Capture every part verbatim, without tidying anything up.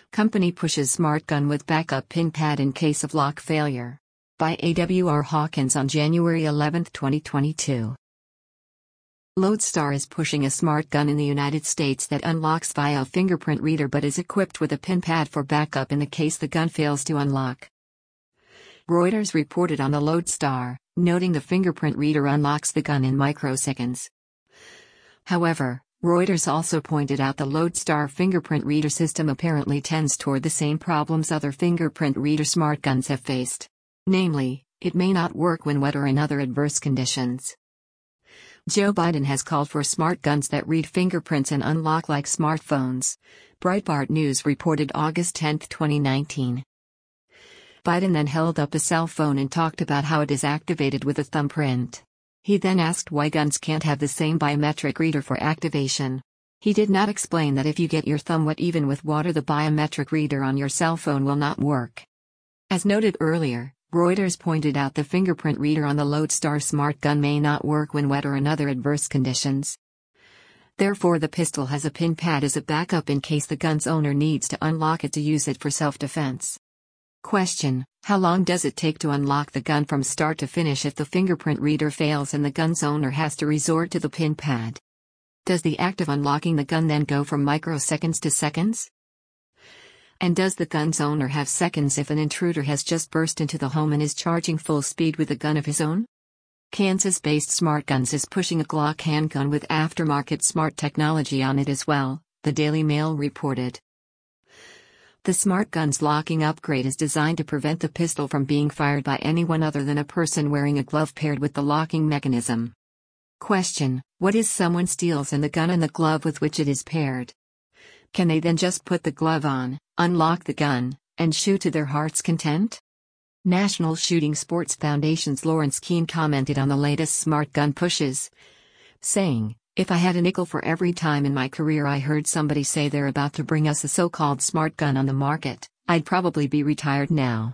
Company pushes smart gun with backup pin pad in case of lock failure. By A W R Hawkins on January eleventh, twenty twenty-two. Lodestar is pushing a smart gun in the United States that unlocks via a fingerprint reader but is equipped with a pin pad for backup in the case the gun fails to unlock. Reuters reported on the Lodestar, noting the fingerprint reader unlocks the gun in microseconds. However, Reuters also pointed out the Lodestar fingerprint reader system apparently tends toward the same problems other fingerprint reader smart guns have faced. Namely, it may not work when wet or in other adverse conditions. Joe Biden has called for smart guns that read fingerprints and unlock like smartphones, Breitbart News reported August tenth, twenty nineteen. Biden then held up a cell phone and talked about how it is activated with a thumbprint. He then asked why guns can't have the same biometric reader for activation. He did not explain that if you get your thumb wet even with water, the biometric reader on your cell phone will not work. As noted earlier, Reuters pointed out the fingerprint reader on the Lodestar smart gun may not work when wet or in other adverse conditions. Therefore, the pistol has a pin pad as a backup in case the gun's owner needs to unlock it to use it for self-defense. Question: how long does it take to unlock the gun from start to finish if the fingerprint reader fails and the gun's owner has to resort to the pin pad? Does the act of unlocking the gun then go from microseconds to seconds? And does the gun's owner have seconds if an intruder has just burst into the home and is charging full speed with a gun of his own? Kansas-based Smart Guns is pushing a Glock handgun with aftermarket smart technology on it as well, the Daily Mail reported. The Smart Gun's locking upgrade is designed to prevent the pistol from being fired by anyone other than a person wearing a glove paired with the locking mechanism. Question: what if someone steals and the gun and the glove with which it is paired? Can they then just put the glove on, unlock the gun, and shoot to their heart's content? National Shooting Sports Foundation's Lawrence Keene commented on the latest smart gun pushes, saying, "If I had a nickel for every time in my career I heard somebody say they're about to bring us a so-called smart gun on the market, I'd probably be retired now."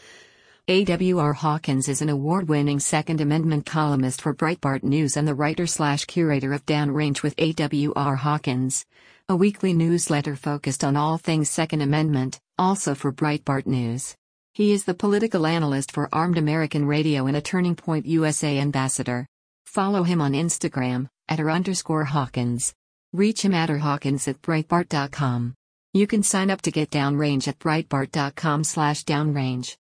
A W R Hawkins is an award-winning Second Amendment columnist for Breitbart News and the writer-slash-curator of Downrange with A W R Hawkins, a weekly newsletter focused on all things Second Amendment, also for Breitbart News. He is the political analyst for Armed American Radio and a Turning Point U S A ambassador. Follow him on Instagram, at r underscore Hawkins. Reach him at r hawkins at breitbart dot com. You can sign up to get Downrange at breitbart dot com slash downrange.